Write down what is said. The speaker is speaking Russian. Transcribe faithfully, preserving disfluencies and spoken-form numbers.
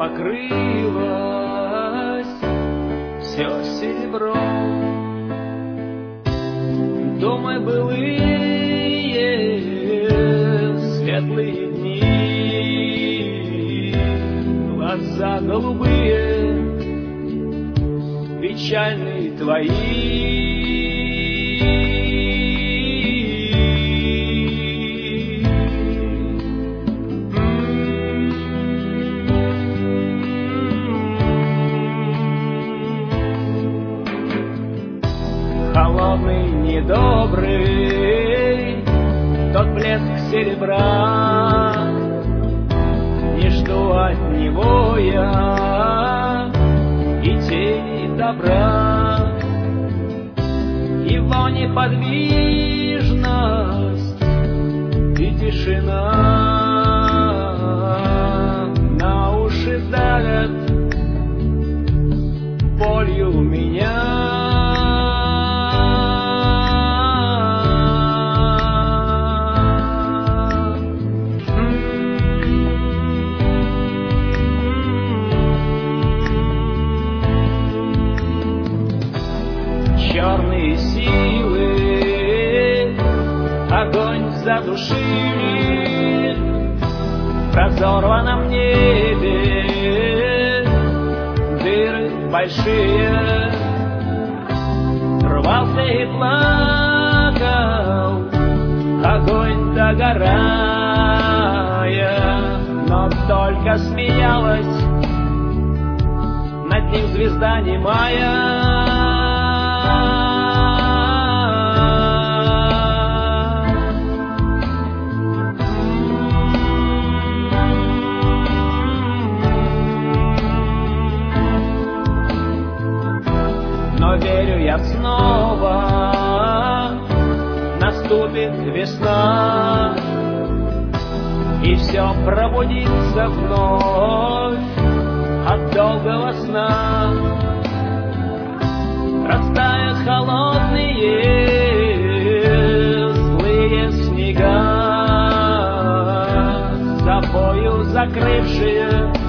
покрылось все серебром. Думай, былые светлые дни, глаза голубые, печальные твои. Холодный, недобрый, тот блеск серебра, не жду от него я и тени добра. Его неподвижность и тишина на уши давят болью меня. Черные силы огонь задушили в разорванном небе, дыры большие. Рвался и плакал огонь догорая, но только смеялась над ним звезда немая. Но верю я снова, наступит весна, и все пробудится вновь от долгого сна. Растают холодные злые снега, собою закрывшие